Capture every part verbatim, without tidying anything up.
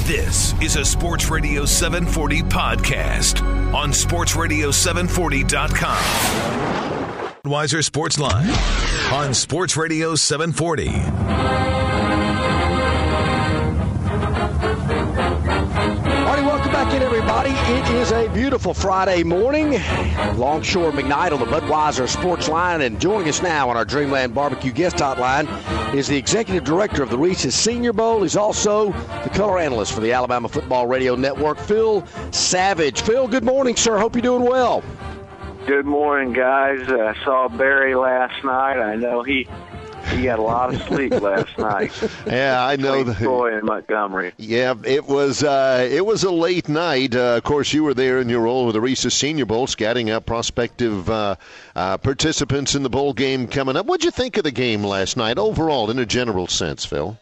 This is a Sports Radio seven forty podcast on sports radio seven forty dot com. Weiser Sports Line on Sports Radio seven forty. Welcome back in, everybody. It is a beautiful Friday morning. Longshore McKnight on the Budweiser Sports Line, and joining us now on our Dreamland Barbecue guest hotline is the executive director of the Reese's Senior Bowl. He's also the color analyst for the Alabama Football Radio Network, Phil Savage. Phil, good morning, sir. Hope you're doing well. Good morning, guys. I saw Barry last night. I know he he got a lot of sleep last night. Yeah, I know that. Troy and Montgomery. Yeah, it was uh, it was a late night. Uh, of course, you were there in your role with the Reese's Senior Bowl, scouting out prospective uh, uh, participants in the bowl game coming up. What'd you think of the game last night, overall, in a general sense, Phil?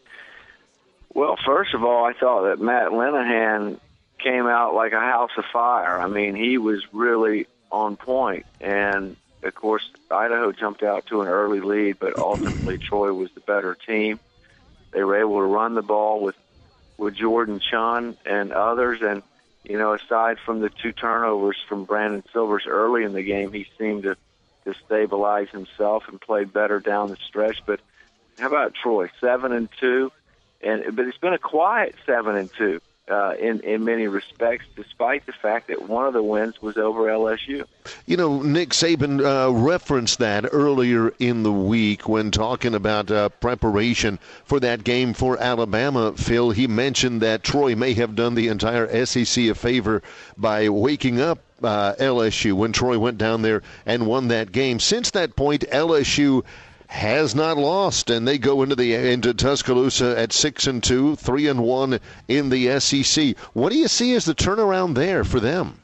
Well, first of all, I thought that Matt Linehan came out like a house of fire. I mean, he was really on point, and of course, Idaho jumped out to an early lead, but ultimately Troy was the better team. They were able to run the ball with with Jordan Chunn and others, and you know, aside from the two turnovers from Brandon Silvers early in the game, he seemed to, to stabilize himself and play better down the stretch. But how about Troy? Seven and two, and but it's been a quiet seven and two. Uh, in, in many respects, despite the fact that one of the wins was over L S U. You know, Nick Saban uh, referenced that earlier in the week when talking about uh, preparation for that game for Alabama, Phil. He mentioned that Troy may have done the entire S E C a favor by waking up uh, L S U when Troy went down there and won that game. Since that point, L S U has not lost, and they go into the into Tuscaloosa at six and two, three and one in the S E C. What do you see as the turnaround there for them?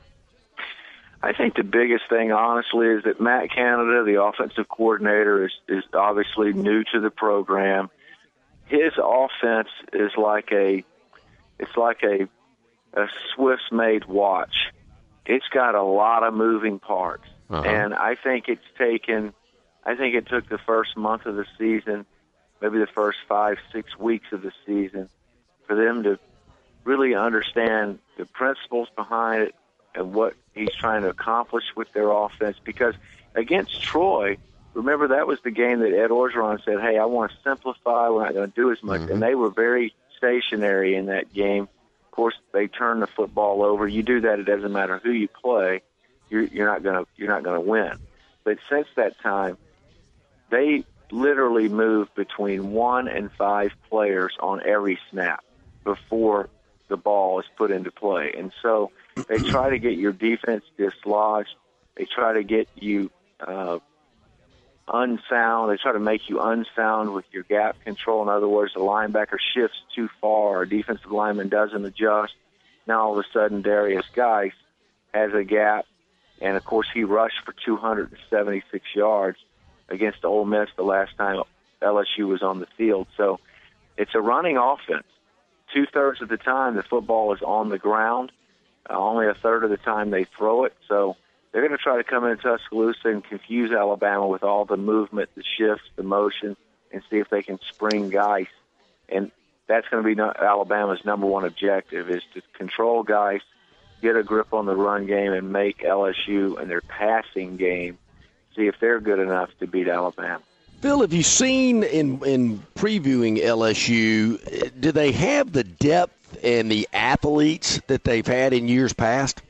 I think the biggest thing, honestly, is that Matt Canada, the offensive coordinator, is is obviously new to the program. His offense is like a it's like a a Swiss-made watch. It's got a lot of moving parts, uh-huh. and I think it's taken. I think it took the first month of the season, maybe the first five, six weeks of the season, for them to really understand the principles behind it and what he's trying to accomplish with their offense. Because against Troy, remember that was the game that Ed Orgeron said, hey, I want to simplify, we're not going to do as much. Mm-hmm. And they were very stationary in that game. Of course, they turned the football over. You do that, it doesn't matter who you play, you're, you're not going to you're not going to win. But since that time, they literally move between one and five players on every snap before the ball is put into play. And so they try to get your defense dislodged. They try to get you uh, unsound. They try to make you unsound with your gap control. In other words, the linebacker shifts too far, or defensive lineman doesn't adjust. Now all of a sudden Darius Geis has a gap, and, of course, he rushed for two hundred seventy-six yards against Ole Miss the last time L S U was on the field. So it's a running offense. Two-thirds of the time the football is on the ground. Uh, only a third of the time they throw it. So they're going to try to come into Tuscaloosa and confuse Alabama with all the movement, the shifts, the motion, and see if they can spring Geis. And that's going to be no- Alabama's number one objective, is to control Geis, get a grip on the run game, and make L S U and their passing game see if they're good enough to beat Alabama. Phil, have you seen in in previewing L S U, do they have the depth and the athletes that they've had in years past?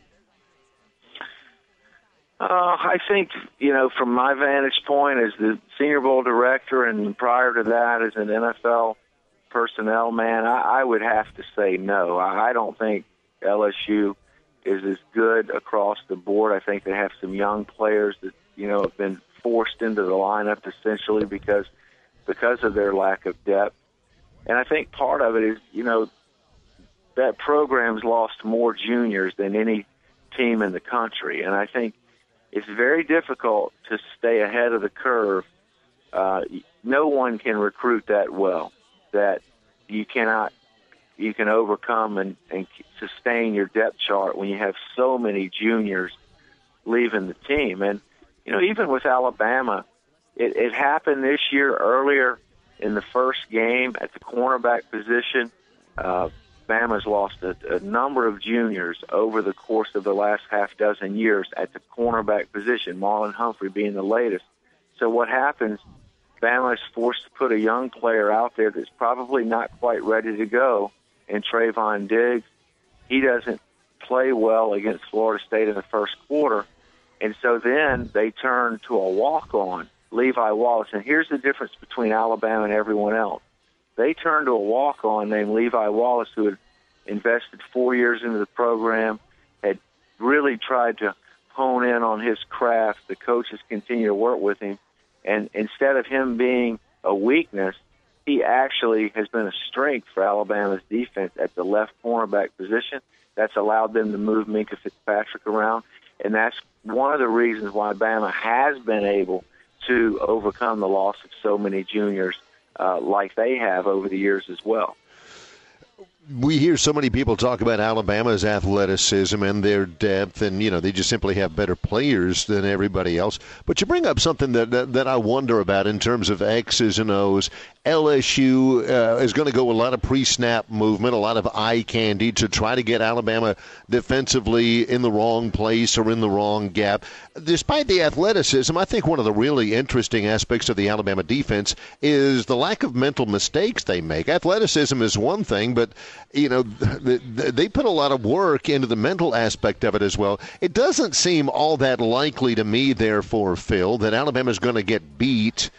Uh, I think, you know, from my vantage point as the Senior Bowl director and prior to that as an N F L personnel man, I, I would have to say no. I, I don't think L S U is as good across the board. I think they have some young players that, you know, have been forced into the lineup essentially because because of their lack of depth. And I think part of it is, you know, that program's lost more juniors than any team in the country. And I think it's very difficult to stay ahead of the curve. Uh, no one can recruit that well that you cannot you can overcome and, and sustain your depth chart when you have so many juniors leaving the team. And you know, even with Alabama, it, it happened this year earlier in the first game at the cornerback position. Uh, Bama's lost a, a number of juniors over the course of the last half dozen years at the cornerback position, Marlon Humphrey being the latest. So what happens, Bama is forced to put a young player out there that's probably not quite ready to go in Trayvon Diggs. He doesn't play well against Florida State in the first quarter, and so then they turn to a walk-on, Levi Wallace. And here's the difference between Alabama and everyone else. They turned to a walk-on named Levi Wallace, who had invested four years into the program, had really tried to hone in on his craft. The coaches continue to work with him. And instead of him being a weakness, he actually has been a strength for Alabama's defense at the left cornerback position. That's allowed them to move Minkah Fitzpatrick around. And that's one of the reasons why Bama has been able to overcome the loss of so many juniors Uh, like they have over the years as well. We hear so many people talk about Alabama's athleticism and their depth, and, you know, they just simply have better players than everybody else. But you bring up something that that, that I wonder about in terms of X's and O's. L S U uh, is going to go a lot of pre-snap movement, a lot of eye candy to try to get Alabama defensively in the wrong place or in the wrong gap. Despite the athleticism, I think one of the really interesting aspects of the Alabama defense is the lack of mental mistakes they make. Athleticism is one thing, but you know, they put a lot of work into the mental aspect of it as well. It doesn't seem all that likely to me, therefore, Phil, that Alabama's going to get beat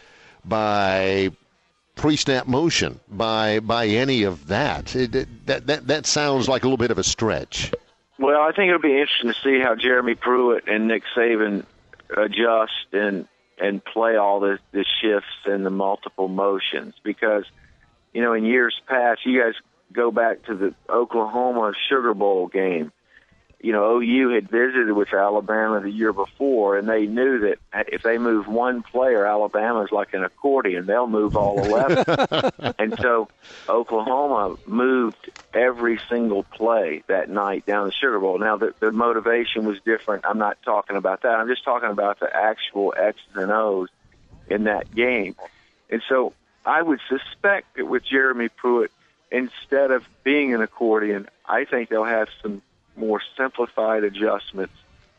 by pre-snap motion, by by any of that. It, it, that, that. That sounds like a little bit of a stretch. Well, I think it'll be interesting to see how Jeremy Pruitt and Nick Saban adjust and and play all the, the shifts and the multiple motions, because, you know, in years past, you guys go back to the Oklahoma Sugar Bowl game. You know, O U had visited with Alabama the year before, and they knew that if they move one player, Alabama's like an accordion. They'll move all eleven. And so Oklahoma moved every single play that night down the Sugar Bowl. Now, the, the motivation was different. I'm not talking about that. I'm just talking about the actual X's and O's in that game. And so I would suspect that with Jeremy Pruitt, instead of being an accordion, I think they'll have some more simplified adjustments.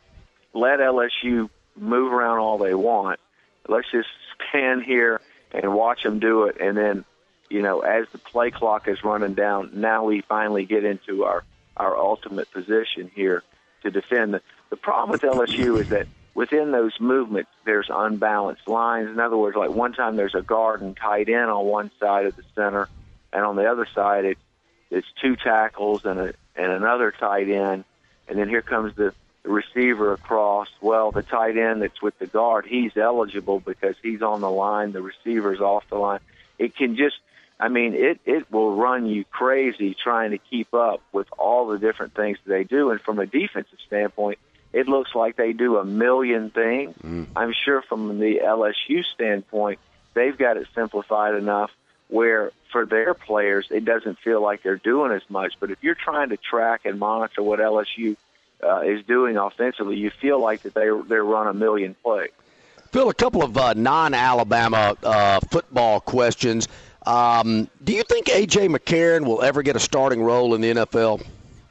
Let L S U move around all they want. Let's just stand here and watch them do it. And then, you know, as the play clock is running down, now we finally get into our, our ultimate position here to defend. The, the problem with L S U is that within those movements, there's unbalanced lines. In other words, like one time there's a guard and tight end on one side of the center, and on the other side it, it's two tackles and a and another tight end, and then here comes the, the receiver across. Well, the tight end that's with the guard, he's eligible because he's on the line, the receiver's off the line. It can just, I mean, it, it will run you crazy trying to keep up with all the different things that they do. And from a defensive standpoint, it looks like they do a million things. Mm. I'm sure from the L S U standpoint, they've got it simplified enough where for their players, it doesn't feel like they're doing as much. But if you're trying to track and monitor what L S U uh, is doing offensively, you feel like that they they run a million plays. Phil, a couple of uh, non-Alabama uh, football questions. Um, do you think A J. McCarron will ever get a starting role in the N F L?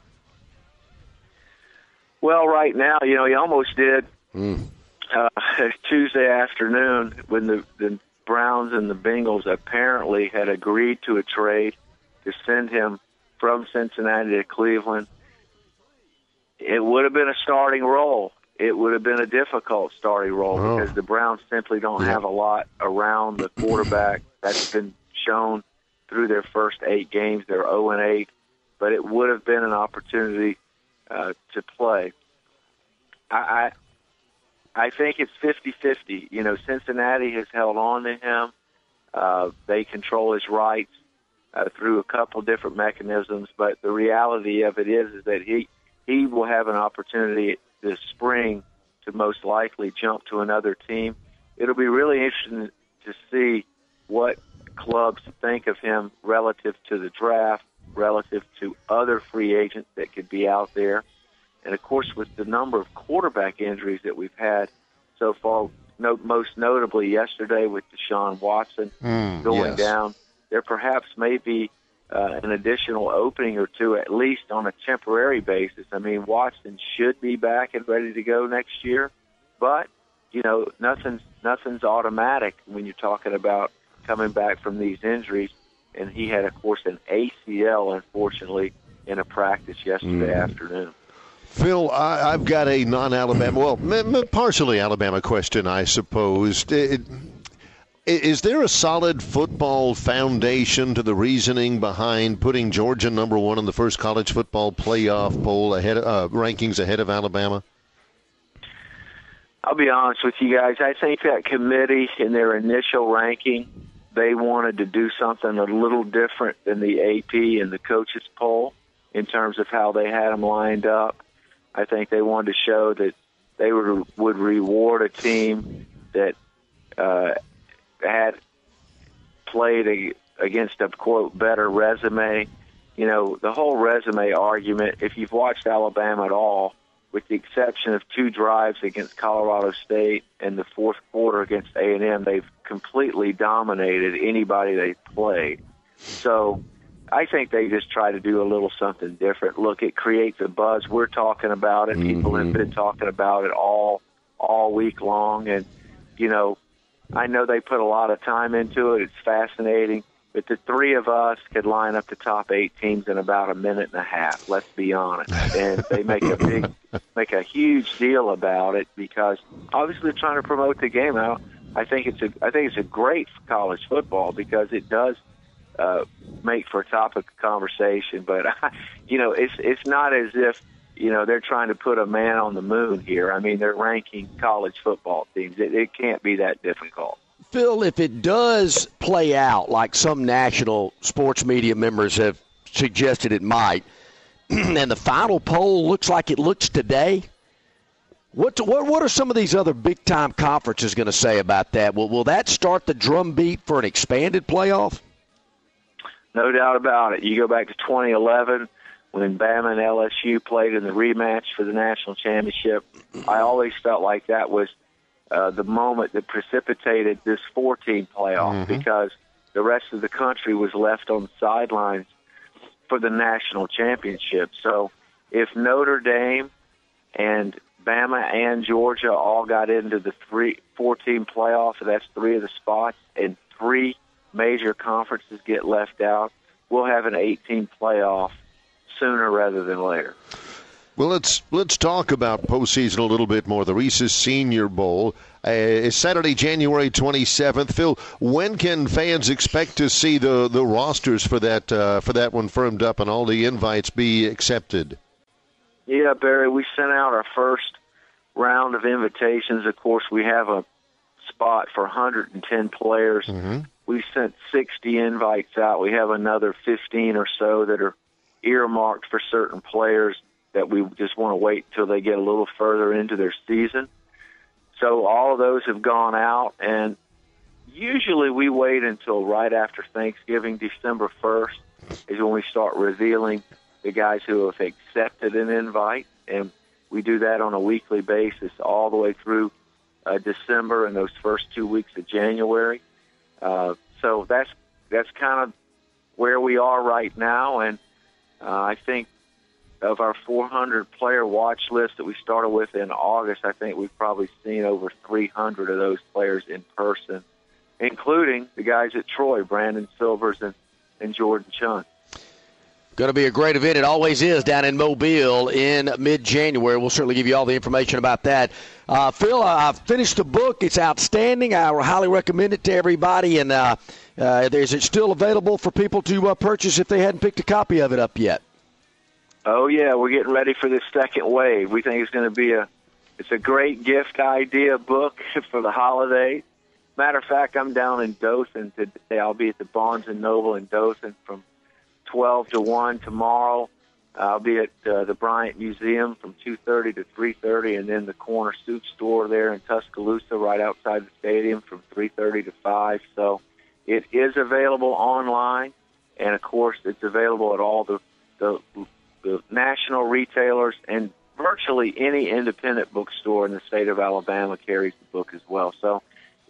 Well, right now, you know, he almost did mm. uh, Tuesday afternoon when the, the Browns and the Bengals apparently had agreed to a trade to send him from Cincinnati to Cleveland. It would have been a starting role. It would have been a difficult starting role oh. because the Browns simply don't have a lot around the quarterback. That's been shown through their first eight games. They're oh and eight, but it would have been an opportunity uh, to play. I, I I think it's fifty-fifty. You know, Cincinnati has held on to him. Uh, they control his rights uh, through a couple different mechanisms, but the reality of it is, is that he he will have an opportunity this spring to most likely jump to another team. It'll be really interesting to see what clubs think of him relative to the draft, relative to other free agents that could be out there. And, of course, with the number of quarterback injuries that we've had so far, no, most notably yesterday with Deshaun Watson mm, going yes. down, there perhaps may be uh, an additional opening or two, at least on a temporary basis. I mean, Watson should be back and ready to go next year, but you know, nothing's nothing's automatic when you're talking about coming back from these injuries. And he had, of course, an A C L, unfortunately, in a practice yesterday mm. afternoon. Phil, I, I've got a non-Alabama, well, m- m- partially Alabama question, I suppose. It, is there a solid football foundation to the reasoning behind putting Georgia number one in the first college football playoff poll ahead of, uh, rankings ahead of Alabama? I'll be honest with you guys. I think that committee in their initial ranking, they wanted to do something a little different than the A P and the coaches poll in terms of how they had them lined up. I think they wanted to show that they would, would reward a team that uh, had played a, against a, quote, better resume. You know, the whole resume argument, if you've watched Alabama at all, with the exception of two drives against Colorado State and the fourth quarter against A and M, they've completely dominated anybody they played. So I think they just try to do a little something different. Look, it creates a buzz. We're talking about it. Mm-hmm. People have been talking about it all all week long. And, you know, I know they put a lot of time into it. It's fascinating. But the three of us could line up the top eight teams in about a minute and a half, let's be honest. And they make a big, make a huge deal about it because obviously they're trying to promote the game. I, I think it's a, I think it's a great college football because it does uh, make for a topic of conversation. But you know, it's it's not as if you know they're trying to put a man on the moon here. I mean, they're ranking college football teams. It, it can't be that difficult. Phil, if it does play out like some national sports media members have suggested it might, and the final poll looks like it looks today, what what what are some of these other big-time conferences going to say about that? Will, will that start the drumbeat for an expanded playoff? No doubt about it. You go back to twenty eleven when Bama and L S U played in the rematch for the national championship. I always felt like that was Uh, the moment that precipitated this four-team playoff mm-hmm. because the rest of the country was left on the sidelines for the national championship. So if Notre Dame and Bama and Georgia all got into the three, four-team playoff, so that's three of the spots, and three major conferences get left out, we'll have an eight-team playoff sooner rather than later. Well, let's let's talk about postseason a little bit more. The Reese's Senior Bowl uh, is Saturday, January twenty-seventh. Phil, when can fans expect to see the, the rosters for that uh, for that one firmed up and all the invites be accepted? Yeah, Barry, we sent out our first round of invitations. Of course, we have a spot for one hundred ten players. Mm-hmm. We sent sixty invites out. We have another fifteen or so that are earmarked for certain players that we just want to wait until they get a little further into their season. So all of those have gone out, and usually we wait until right after Thanksgiving, December first, is when we start revealing the guys who have accepted an invite, and we do that on a weekly basis all the way through uh, December and those first two weeks of January. Uh, so that's that's kind of where we are right now, and uh, I think of our four hundred player watch list that we started with in August, I think we've probably seen over three hundred of those players in person, including the guys at Troy, Brandon Silvers and, and Jordan Chun. Going to be a great event. It always is down in Mobile in mid-January. We'll certainly give you all the information about that. Uh, Phil, I've finished the book. It's outstanding. I highly recommend it to everybody. And uh, uh, is it still available for people to uh, purchase if they hadn't picked a copy of it up yet? Oh, yeah, we're getting ready for this second wave. We think it's going to be a it's a great gift idea book for the holidays. Matter of fact, I'm down in Dothan today. I'll be at the Barnes and Noble in Dothan from twelve to one tomorrow. I'll be at uh, the Bryant Museum from two thirty to three thirty, and then the Corner Suit Store there in Tuscaloosa right outside the stadium from three thirty to five. So it is available online, and, of course, it's available at all the, the the national retailers, and virtually any independent bookstore in the state of Alabama carries the book as well. So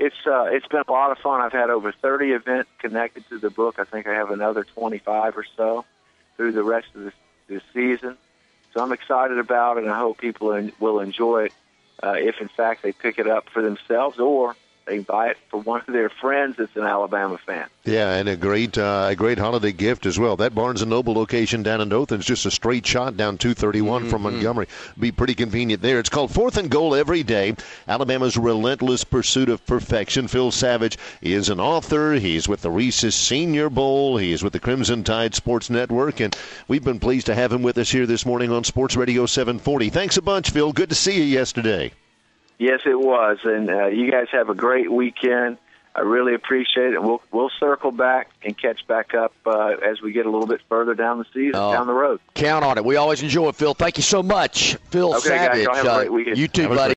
it's uh, it's been a lot of fun. I've had over thirty events connected to the book. I think I have another twenty-five or so through the rest of the, the season. So I'm excited about it, and I hope people in, will enjoy it uh, if, in fact, they pick it up for themselves or they can buy it for one of their friends that's an Alabama fan. Yeah, and a great uh, a great holiday gift as well. That Barnes and Noble location down in Dothan is just a straight shot down two thirty-one mm-hmm. from Montgomery. Be pretty convenient there. It's called Fourth and Goal Every Day, Alabama's Relentless Pursuit of Perfection. Phil Savage is an author. He's with the Reese's Senior Bowl. He's with the Crimson Tide Sports Network, and we've been pleased to have him with us here this morning on Sports Radio seven forty. Thanks a bunch, Phil. Good to see you yesterday. Yes, it was, and uh, you guys have a great weekend. I really appreciate it. We'll we'll circle back and catch back up uh, as we get a little bit further down the season, oh, down the road. Count on it. We always enjoy it, Phil. Thank you so much, Phil okay, Savage. Guys, y'all have a great weekend. Uh, you too, buddy.